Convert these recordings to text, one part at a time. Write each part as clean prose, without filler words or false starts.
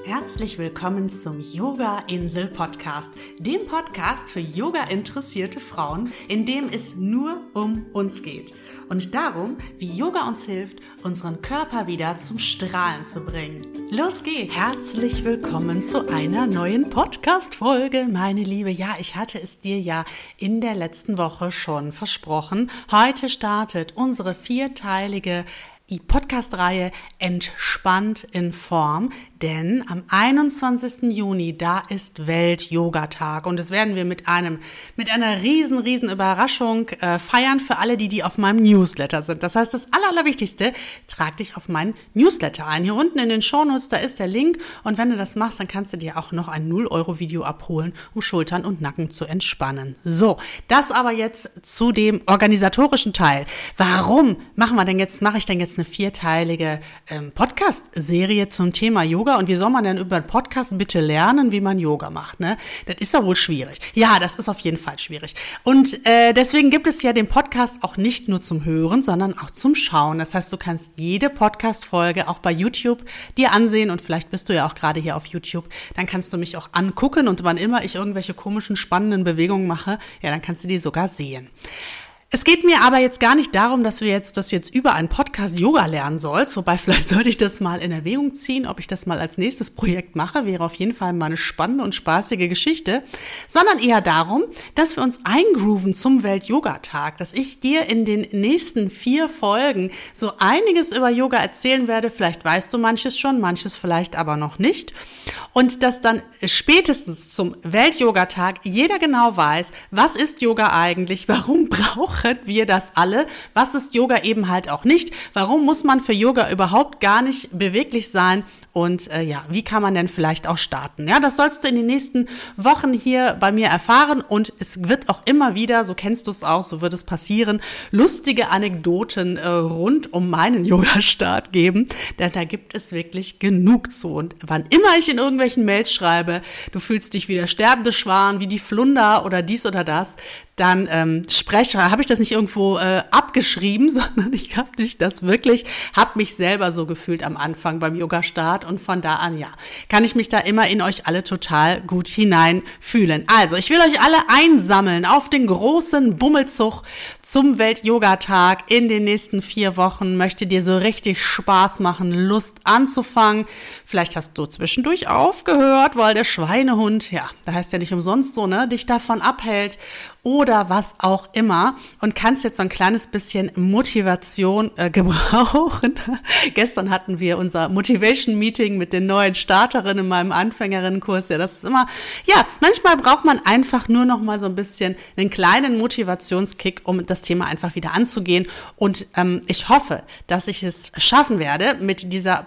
Herzlich willkommen zum Yoga-Insel-Podcast, dem Podcast für Yoga-interessierte Frauen, in dem es nur um uns geht und darum, wie Yoga uns hilft, unseren Körper wieder zum Strahlen zu bringen. Los geht's! Herzlich willkommen zu einer neuen Podcast-Folge, meine Liebe. Ja, ich hatte es dir ja in der letzten Woche schon versprochen. Heute startet unsere vierteilige Podcast-Reihe Entspannt in Form, denn am 21. Juni, da ist Welt-Yoga-Tag und das werden wir mit einer riesen Überraschung feiern für alle, die auf meinem Newsletter sind. Das heißt, das Allerwichtigste, trag dich auf meinen Newsletter ein. Hier unten in den Shownotes, da ist der Link und wenn du das machst, dann kannst du dir auch noch ein 0-Euro-Video abholen, um Schultern und Nacken zu entspannen. So, das aber jetzt zu dem organisatorischen Teil. Warum mache ich denn jetzt eine vierteilige Podcast-Serie zum Thema Yoga und wie soll man denn über einen Podcast bitte lernen, wie man Yoga macht, ne? Das ist doch wohl schwierig. Ja, das ist auf jeden Fall schwierig. Und deswegen gibt es ja den Podcast auch nicht nur zum Hören, sondern auch zum Schauen. Das heißt, du kannst jede Podcast-Folge auch bei YouTube dir ansehen und vielleicht bist du ja auch gerade hier auf YouTube, dann kannst du mich auch angucken und wann immer ich irgendwelche komischen, spannenden Bewegungen mache, ja, dann kannst du die sogar sehen. Es geht mir aber jetzt gar nicht darum, dass du jetzt über einen Podcast Yoga lernen sollst, wobei vielleicht sollte ich das mal in Erwägung ziehen, ob ich das mal als nächstes Projekt mache, wäre auf jeden Fall mal eine spannende und spaßige Geschichte, sondern eher darum, dass wir uns eingrooven zum Welt-Yoga-Tag, dass ich dir in den nächsten 4 Folgen so einiges über Yoga erzählen werde, vielleicht weißt du manches schon, manches vielleicht aber noch nicht und dass dann spätestens zum Welt-Yoga-Tag jeder genau weiß, was ist Yoga eigentlich, warum brauchen wir das alle? Was ist Yoga eben halt auch nicht? Warum muss man für Yoga überhaupt gar nicht beweglich sein? Und wie kann man denn vielleicht auch starten? Ja, das sollst du in den nächsten Wochen hier bei mir erfahren und es wird auch immer wieder, so kennst du es auch, so wird es passieren, lustige Anekdoten rund um meinen Yoga-Start geben, denn da gibt es wirklich genug zu. Und wann immer ich in irgendwelchen Mails schreibe, du fühlst dich wie der sterbende Schwan, wie die Flunder oder dies oder das, dann habe ich das nicht irgendwo abgeschrieben, sondern ich habe mich selber so gefühlt am Anfang beim Yoga-Start und von da an, ja, kann ich mich da immer in euch alle total gut hineinfühlen. Also, ich will euch alle einsammeln auf den großen Bummelzug zum Welt-Yoga-Tag in den nächsten 4 Wochen, möchte dir so richtig Spaß machen, Lust anzufangen. Vielleicht hast du zwischendurch aufgehört, weil der Schweinehund, ja, da heißt ja nicht umsonst so, ne, dich davon abhält oder was auch immer und kannst jetzt so ein kleines bisschen Motivation gebrauchen. Gestern hatten wir unser Motivation-Meeting mit den neuen Starterinnen in meinem Anfängerinnenkurs. Ja, das ist immer, ja, manchmal braucht man einfach nur noch mal so ein bisschen einen kleinen Motivationskick, um das Thema einfach wieder anzugehen. Und ich hoffe, dass ich es schaffen werde, mit dieser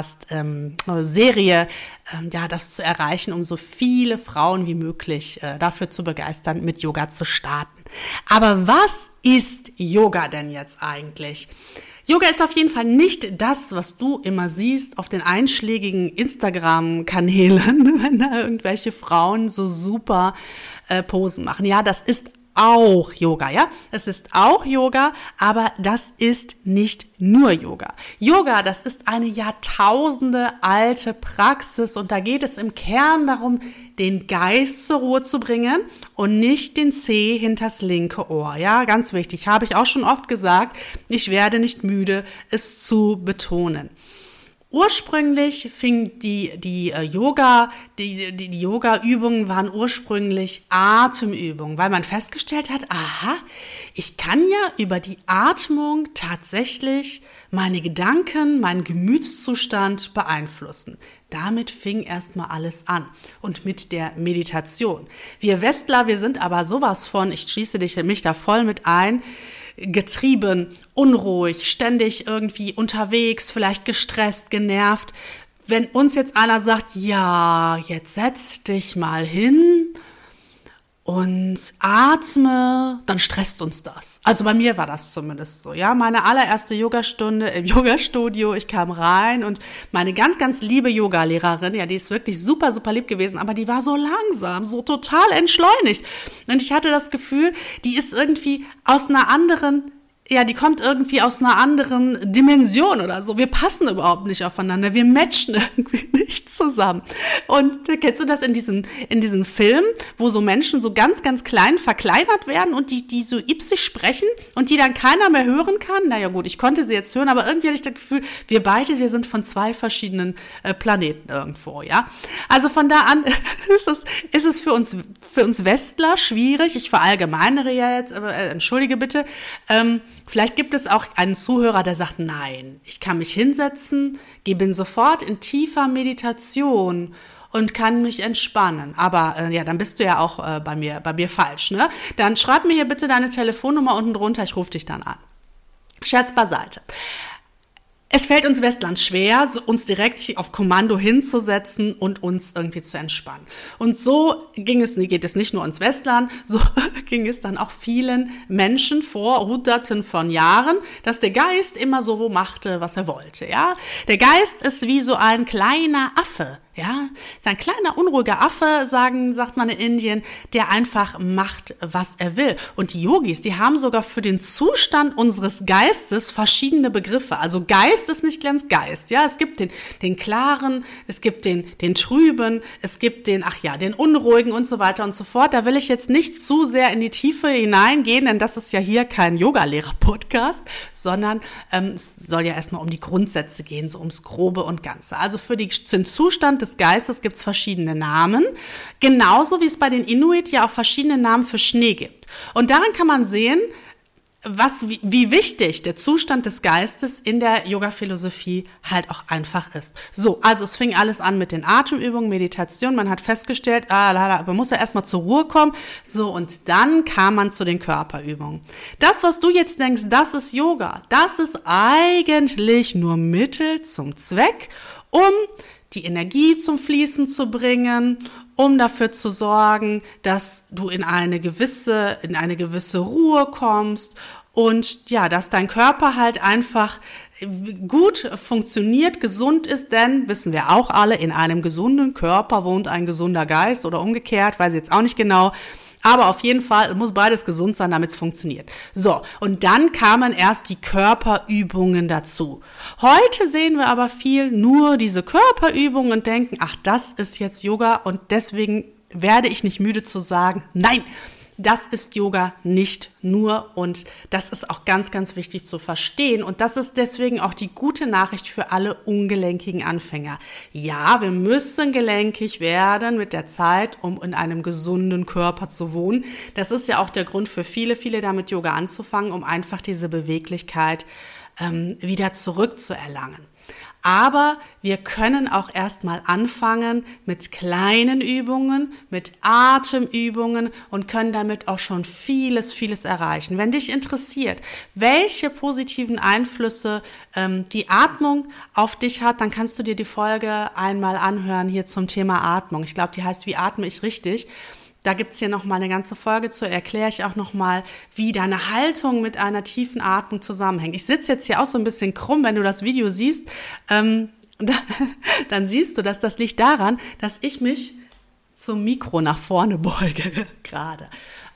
Podcast-Serie das zu erreichen, um so viele Frauen wie möglich dafür zu begeistern, mit Yoga zu starten. Aber was ist Yoga denn jetzt eigentlich? Yoga ist auf jeden Fall nicht das, was du immer siehst auf den einschlägigen Instagram-Kanälen, wenn da irgendwelche Frauen so super Posen machen. Ja, das ist auch Yoga, ja? Es ist auch Yoga, aber das ist nicht nur Yoga. Yoga, das ist eine Jahrtausende alte Praxis und da geht es im Kern darum, den Geist zur Ruhe zu bringen und nicht den Zeh hinters linke Ohr. Ja, ganz wichtig, habe ich auch schon oft gesagt. Ich werde nicht müde, es zu betonen. Ursprünglich fing die Yoga-Übungen waren ursprünglich Atemübungen, weil man festgestellt hat, aha, ich kann ja über die Atmung tatsächlich meine Gedanken, meinen Gemütszustand beeinflussen. Damit fing erstmal alles an und mit der Meditation. Wir Westler, wir sind aber sowas von, ich schließe mich da voll mit ein, getrieben, unruhig, ständig irgendwie unterwegs, vielleicht gestresst, genervt. Wenn uns jetzt einer sagt, ja, jetzt setz dich mal hin und atme, dann stresst uns das. Also bei mir war das zumindest so, ja. Meine allererste Yogastunde im Yogastudio, ich kam rein und meine ganz, ganz liebe Yogalehrerin, ja, die ist wirklich super, super lieb gewesen, aber die war so langsam, so total entschleunigt. Und ich hatte das Gefühl, die ist irgendwie aus einer anderen die kommt irgendwie aus einer anderen Dimension oder so. Wir passen überhaupt nicht aufeinander. Wir matchen irgendwie nicht zusammen. Und kennst du das in diesen Filmen, wo so Menschen so ganz, ganz klein verkleinert werden und die so ipsig sprechen und die dann keiner mehr hören kann? Naja gut, ich konnte sie jetzt hören, aber irgendwie hatte ich das Gefühl, wir sind von zwei verschiedenen Planeten irgendwo, ja. Also von da an ist es für uns Westler schwierig. Ich verallgemeinere ja jetzt, aber entschuldige bitte, vielleicht gibt es auch einen Zuhörer, der sagt, nein, ich kann mich hinsetzen, bin sofort in tiefer Meditation und kann mich entspannen. Aber dann bist du ja auch bei mir falsch, ne? Dann schreib mir hier bitte deine Telefonnummer unten drunter, ich rufe dich dann an. Scherz beiseite. Es fällt uns Westlern schwer, uns direkt auf Kommando hinzusetzen und uns irgendwie zu entspannen. Und so geht es nicht nur uns Westlern, so ging es dann auch vielen Menschen vor Hunderten von Jahren, dass der Geist immer so machte, was er wollte. Ja, der Geist ist wie so ein kleiner Affe. Ja, ist ein kleiner, unruhiger Affe, sagt man in Indien, der einfach macht, was er will. Und die Yogis, die haben sogar für den Zustand unseres Geistes verschiedene Begriffe. Also Geist ist nicht ganz Geist. Ja, es gibt den klaren, es gibt den trüben, es gibt den unruhigen und so weiter und so fort. Da will ich jetzt nicht zu sehr in die Tiefe hineingehen, denn das ist ja hier kein Yoga-Lehrer-Podcast, sondern es soll ja erstmal um die Grundsätze gehen, so ums Grobe und Ganze. Also für den Zustand des Geistes gibt es verschiedene Namen, genauso wie es bei den Inuit ja auch verschiedene Namen für Schnee gibt. Und daran kann man sehen, wie wichtig der Zustand des Geistes in der Yoga-Philosophie halt auch einfach ist. So, also es fing alles an mit den Atemübungen, Meditation. Man hat festgestellt, man muss ja erstmal zur Ruhe kommen. So, und dann kam man zu den Körperübungen. Das, was du jetzt denkst, das ist Yoga. Das ist eigentlich nur Mittel zum Zweck, um die Energie zum Fließen zu bringen, um dafür zu sorgen, dass du in eine gewisse Ruhe kommst und ja, dass dein Körper halt einfach gut funktioniert, gesund ist, denn, wissen wir auch alle, in einem gesunden Körper wohnt ein gesunder Geist oder umgekehrt, weiß ich jetzt auch nicht genau. Aber auf jeden Fall muss beides gesund sein, damit es funktioniert. So, und dann kamen erst die Körperübungen dazu. Heute sehen wir aber nur diese Körperübungen und denken, ach, das ist jetzt Yoga und deswegen werde ich nicht müde zu sagen, nein, das ist Yoga nicht nur und das ist auch ganz, ganz wichtig zu verstehen und das ist deswegen auch die gute Nachricht für alle ungelenkigen Anfänger. Ja, wir müssen gelenkig werden mit der Zeit, um in einem gesunden Körper zu wohnen. Das ist ja auch der Grund für viele da mit Yoga anzufangen, um einfach diese Beweglichkeit wieder zurückzuerlangen. Aber wir können auch erstmal anfangen mit kleinen Übungen, mit Atemübungen und können damit auch schon vieles erreichen. Wenn dich interessiert, welche positiven Einflüsse die Atmung auf dich hat, dann kannst du dir die Folge einmal anhören hier zum Thema Atmung. Ich glaube, die heißt, wie atme ich richtig? Da gibt's hier nochmal eine ganze Folge zu, erkläre ich auch nochmal, wie deine Haltung mit einer tiefen Atmung zusammenhängt. Ich sitze jetzt hier auch so ein bisschen krumm, wenn du das Video siehst, dann siehst du, dass das liegt daran, dass ich mich zum Mikro nach vorne beuge gerade.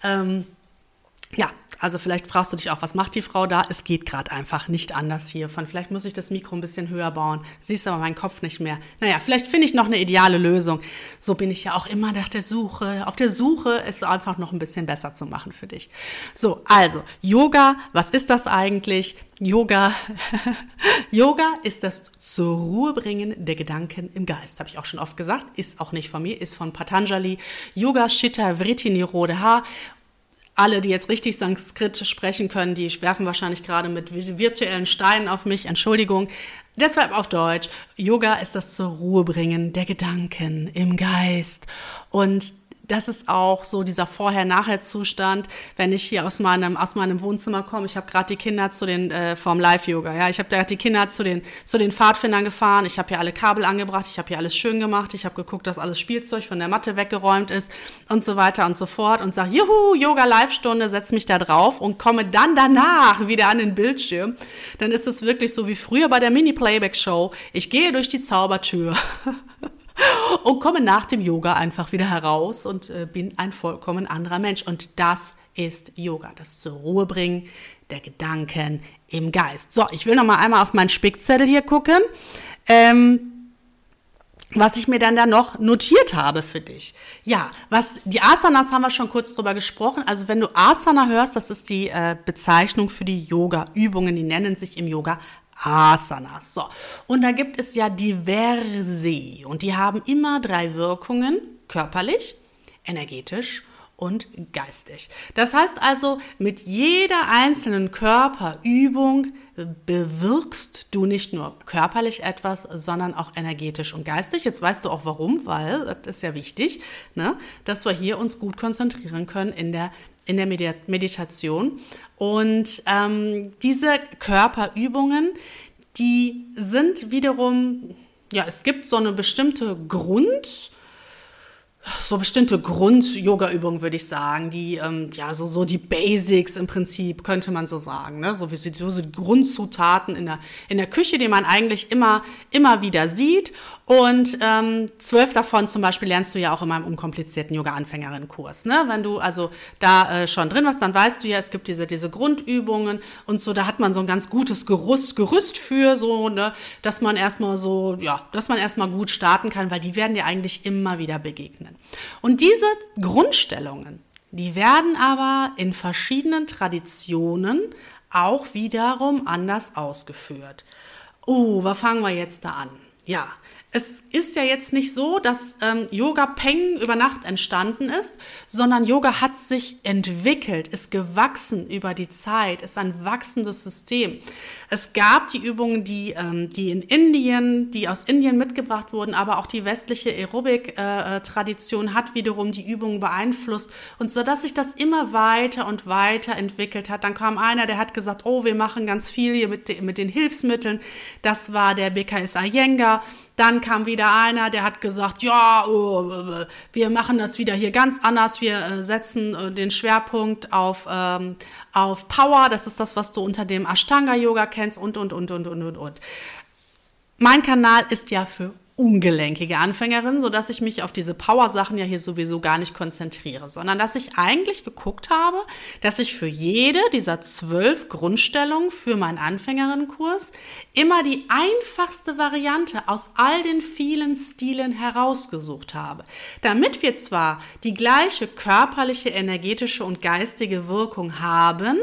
Also vielleicht fragst du dich auch, was macht die Frau da? Es geht gerade einfach nicht anders hier. Vielleicht muss ich das Mikro ein bisschen höher bauen. Siehst aber meinen Kopf nicht mehr. Naja, vielleicht finde ich noch eine ideale Lösung. So bin ich ja auch immer auf der Suche, es einfach noch ein bisschen besser zu machen für dich. So, also Yoga, was ist das eigentlich? Yoga ist das zur Ruhe bringen der Gedanken im Geist. Habe ich auch schon oft gesagt. Ist auch nicht von mir, ist von Patanjali. Yoga Chitta Vritti Nirodha. Alle, die jetzt richtig Sanskrit sprechen können, die werfen wahrscheinlich gerade mit virtuellen Steinen auf mich. Entschuldigung. Deshalb auf Deutsch. Yoga ist das zur Ruhe bringen der Gedanken im Geist. Und das ist auch so dieser Vorher-Nachher-Zustand, wenn ich hier aus meinem Wohnzimmer komme. Ich habe gerade die Kinder vom Live-Yoga. Ja, ich habe gerade die Kinder zu den Pfadfindern gefahren. Ich habe hier alle Kabel angebracht. Ich habe hier alles schön gemacht. Ich habe geguckt, dass alles Spielzeug von der Matte weggeräumt ist und so weiter und so fort. Und sage, juhu, Yoga-Live-Stunde, setz mich da drauf und komme dann danach wieder an den Bildschirm. Dann ist es wirklich so wie früher bei der Mini-Playback-Show. Ich gehe durch die Zaubertür. Und komme nach dem Yoga einfach wieder heraus und bin ein vollkommen anderer Mensch. Und das ist Yoga, das zur Ruhe bringen der Gedanken im Geist. So, ich will noch mal einmal auf meinen Spickzettel hier gucken, was ich mir dann da noch notiert habe für dich. Ja, die Asanas haben wir schon kurz drüber gesprochen. Also wenn du Asana hörst, das ist die Bezeichnung für die Yoga-Übungen, die nennen sich im Yoga Asanas. So, und da gibt es ja diverse und die haben immer 3 Wirkungen, körperlich, energetisch und geistig. Das heißt also, mit jeder einzelnen Körperübung bewirkst du nicht nur körperlich etwas, sondern auch energetisch und geistig. Jetzt weißt du auch warum, weil, das ist ja wichtig, ne, dass wir hier uns gut konzentrieren können in der Meditation. Und diese Körperübungen, die sind wiederum, ja, es gibt so eine bestimmte Grund-Yoga-Übungen, würde ich sagen, die, so die Basics im Prinzip, könnte man so sagen, ne? So die Grundzutaten in der Küche, die man eigentlich immer wieder sieht. Und 12 davon zum Beispiel lernst du ja auch in meinem unkomplizierten Yoga-Anfängerinnen-Kurs. Ne? Wenn du also da schon drin warst, dann weißt du ja, es gibt diese Grundübungen und so, da hat man so ein ganz gutes Gerüst für so, ne, dass man erstmal gut starten kann, weil die werden dir eigentlich immer wieder begegnen. Und diese Grundstellungen, die werden aber in verschiedenen Traditionen auch wiederum anders ausgeführt. Wo fangen wir jetzt da an? Ja, es ist ja jetzt nicht so, dass Yoga Peng über Nacht entstanden ist, sondern Yoga hat sich entwickelt, ist gewachsen über die Zeit, ist ein wachsendes System. Es gab die Übungen, die aus Indien mitgebracht wurden, aber auch die westliche Aerobic-Tradition hat wiederum die Übungen beeinflusst und so, dass sich das immer weiter und weiter entwickelt hat. Dann kam einer, der hat gesagt, wir machen ganz viel hier mit den Hilfsmitteln. Das war der BKS Iyengar. Dann kam wieder einer, der hat gesagt, wir machen das wieder hier ganz anders. Wir setzen den Schwerpunkt auf Power. Das ist das, was du unter dem Ashtanga-Yoga kennst und. Mein Kanal ist ja für ungelenkige Anfängerinnen, sodass ich mich auf diese Power-Sachen ja hier sowieso gar nicht konzentriere, sondern dass ich eigentlich geguckt habe, dass ich für jede dieser 12 Grundstellungen für meinen Anfängerinnenkurs immer die einfachste Variante aus all den vielen Stilen herausgesucht habe, damit wir zwar die gleiche körperliche, energetische und geistige Wirkung haben,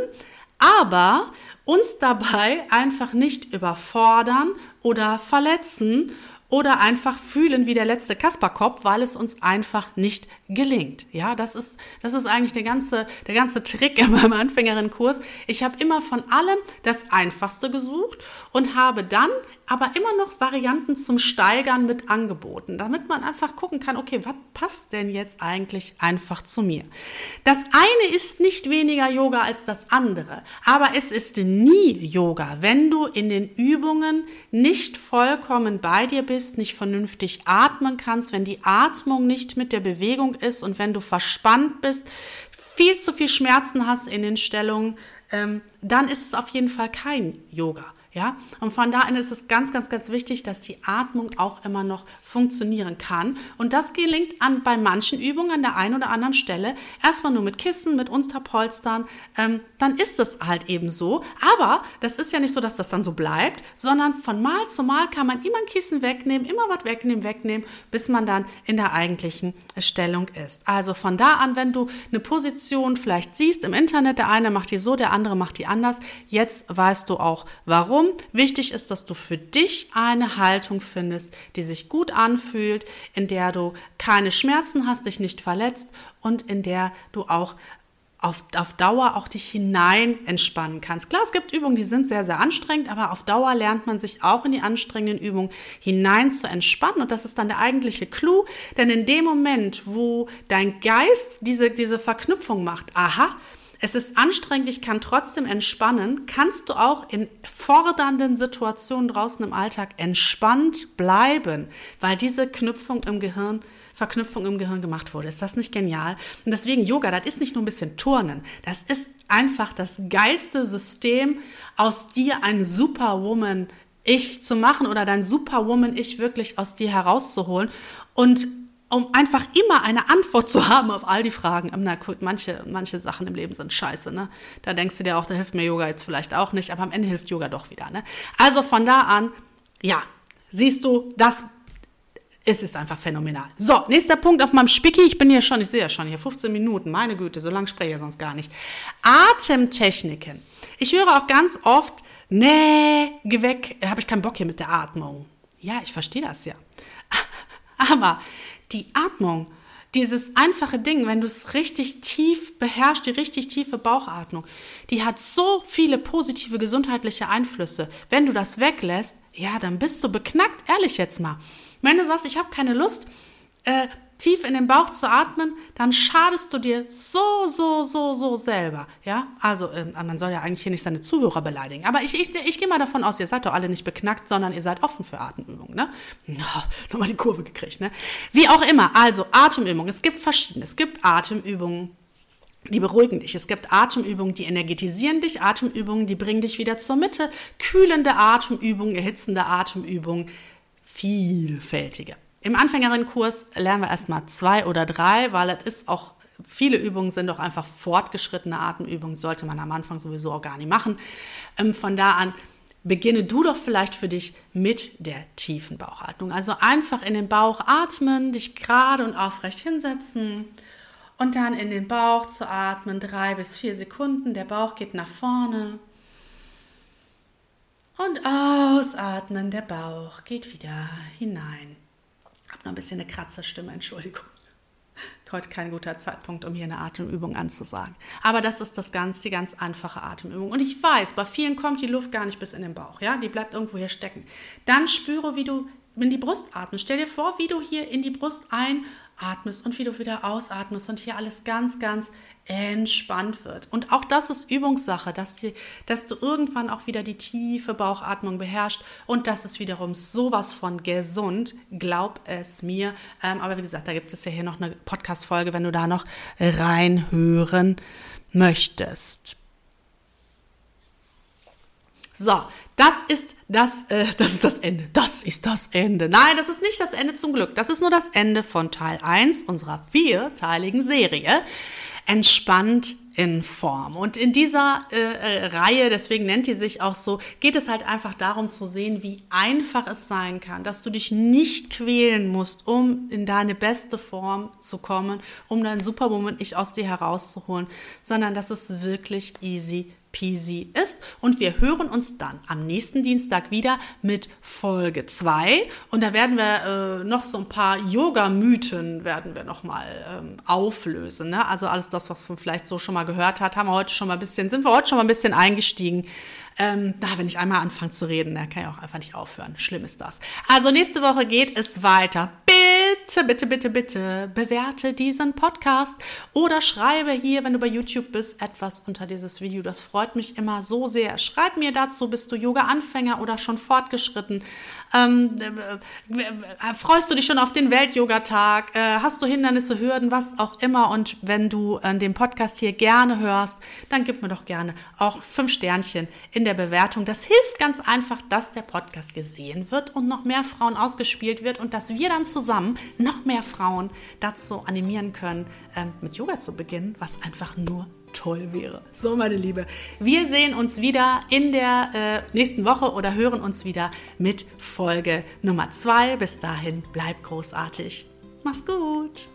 aber uns dabei einfach nicht überfordern oder verletzen oder einfach fühlen wie der letzte Kasperkopf, weil es uns einfach nicht gelingt. Ja, das ist eigentlich der ganze Trick in meinem Anfängerinnenkurs. Ich habe immer von allem das Einfachste gesucht und habe dann aber immer noch Varianten zum Steigern mit angeboten, damit man einfach gucken kann, okay, was passt denn jetzt eigentlich einfach zu mir? Das eine ist nicht weniger Yoga als das andere, aber es ist nie Yoga, wenn du in den Übungen nicht vollkommen bei dir bist, nicht vernünftig atmen kannst, wenn die Atmung nicht mit der Bewegung ist und wenn du verspannt bist, viel zu viel Schmerzen hast in den Stellungen, dann ist es auf jeden Fall kein Yoga. Ja, und von da an ist es ganz, ganz, ganz wichtig, dass die Atmung auch immer noch funktionieren kann. Und das gelingt bei manchen Übungen an der einen oder anderen Stelle erstmal nur mit Kissen, mit Unterpolstern. Dann ist es halt eben so. Aber das ist ja nicht so, dass das dann so bleibt, sondern von Mal zu Mal kann man immer ein Kissen wegnehmen, immer was wegnehmen, bis man dann in der eigentlichen Stellung ist. Also von da an, wenn du eine Position vielleicht siehst im Internet, der eine macht die so, der andere macht die anders. Jetzt weißt du auch, warum. Wichtig ist, dass du für dich eine Haltung findest, die sich gut anfühlt, in der du keine Schmerzen hast, dich nicht verletzt und in der du auch auf Dauer auch dich hinein entspannen kannst. Klar, es gibt Übungen, die sind sehr, sehr anstrengend, aber auf Dauer lernt man sich auch in die anstrengenden Übungen hinein zu entspannen und das ist dann der eigentliche Clou, denn in dem Moment, wo dein Geist diese Verknüpfung macht, es ist anstrengend, ich kann trotzdem entspannen, kannst du auch in fordernden Situationen draußen im Alltag entspannt bleiben, weil diese Verknüpfung im Gehirn gemacht wurde. Ist das nicht genial? Und deswegen Yoga, das ist nicht nur ein bisschen Turnen, das ist einfach das geilste System, aus dir ein Superwoman-Ich zu machen oder dein Superwoman-Ich wirklich aus dir herauszuholen. Und um einfach immer eine Antwort zu haben auf all die Fragen. Na gut, manche Sachen im Leben sind scheiße, ne? Da denkst du dir auch, da hilft mir Yoga jetzt vielleicht auch nicht, aber am Ende hilft Yoga doch wieder, ne? Also von da an, ja, siehst du, es ist einfach phänomenal. So, nächster Punkt auf meinem Spicki. Ich sehe ja schon hier 15 Minuten. Meine Güte, so lange spreche ich sonst gar nicht. Atemtechniken. Ich höre auch ganz oft, nee, geh weg, habe ich keinen Bock hier mit der Atmung. Ja, ich verstehe das ja. Aber die Atmung, dieses einfache Ding, wenn du es richtig tief beherrschst, die richtig tiefe Bauchatmung, die hat so viele positive gesundheitliche Einflüsse. Wenn du das weglässt, ja, dann bist du beknackt, ehrlich jetzt mal. Wenn du sagst, ich habe keine Lust, tief in den Bauch zu atmen, dann schadest du dir so selber. Ja, also man soll ja eigentlich hier nicht seine Zuhörer beleidigen. Aber ich gehe mal davon aus, ihr seid doch alle nicht beknackt, sondern ihr seid offen für Atemübungen. Ne? Ja, nochmal die Kurve gekriegt. Ne? Wie auch immer, also Atemübungen. Es gibt verschiedene. Es gibt Atemübungen, die beruhigen dich. Es gibt Atemübungen, die energetisieren dich. Atemübungen, die bringen dich wieder zur Mitte. Kühlende Atemübungen, erhitzende Atemübungen. Vielfältige. Im Anfängerinnenkurs lernen wir erstmal 2 oder 3, weil es ist auch, viele Übungen sind doch einfach fortgeschrittene Atemübungen, sollte man am Anfang sowieso auch gar nicht machen. Von da an beginne du doch vielleicht für dich mit der tiefen Bauchatmung. Also einfach in den Bauch atmen, dich gerade und aufrecht hinsetzen und dann in den Bauch zu atmen, 3 bis 4 Sekunden, der Bauch geht nach vorne. Und ausatmen, der Bauch geht wieder hinein. Ich habe noch ein bisschen eine Kratzerstimme, Entschuldigung. Heute kein guter Zeitpunkt, um hier eine Atemübung anzusagen. Aber das ist die ganz einfache Atemübung. Und ich weiß, bei vielen kommt die Luft gar nicht bis in den Bauch. Ja? Die bleibt irgendwo hier stecken. Dann spüre, wie du in die Brust atmest. Stell dir vor, wie du hier in die Brust einatmest und wie du wieder ausatmest und hier alles ganz, ganz entspannt wird. Und auch das ist Übungssache, dass du irgendwann auch wieder die tiefe Bauchatmung beherrschst und das ist wiederum sowas von gesund, glaub es mir. Aber wie gesagt, da gibt es ja hier noch eine Podcast-Folge, wenn du da noch reinhören möchtest. So, das ist das Ende. Das ist das Ende. Nein, das ist nicht das Ende zum Glück. Das ist nur das Ende von Teil 1 unserer 4-teiligen Serie. Entspannt in Form. Und in dieser Reihe, deswegen nennt die sich auch so, geht es halt einfach darum zu sehen, wie einfach es sein kann, dass du dich nicht quälen musst, um in deine beste Form zu kommen, um dein Superwoman-Ich aus dir herauszuholen, sondern dass es wirklich easy peasy ist. Und wir hören uns dann am nächsten Dienstag wieder mit Folge 2. Und da werden wir noch so ein paar Yoga-Mythen werden wir noch mal auflösen. Ne? Also alles das, was man vielleicht so schon mal gehört hat, sind wir heute schon mal ein bisschen eingestiegen. Wenn ich einmal anfange zu reden, dann kann ich auch einfach nicht aufhören. Schlimm ist das. Also nächste Woche geht es weiter. Bitte bewerte diesen Podcast oder schreibe hier, wenn du bei YouTube bist, etwas unter dieses Video. Das freut mich immer so sehr. Schreib mir dazu, bist du Yoga-Anfänger oder schon fortgeschritten? Freust du dich schon auf den Welt-Yoga-Tag? Hast du Hindernisse, Hürden, was auch immer? Und wenn du den Podcast hier gerne hörst, dann gib mir doch gerne auch 5 Sternchen in der Bewertung. Das hilft ganz einfach, dass der Podcast gesehen wird und noch mehr Frauen ausgespielt wird und dass wir dann zusammen noch mehr Frauen dazu animieren können, mit Yoga zu beginnen, was einfach nur toll wäre. So, meine Liebe, wir sehen uns wieder in der nächsten Woche oder hören uns wieder mit Folge Nummer 2. Bis dahin, bleib großartig. Mach's gut.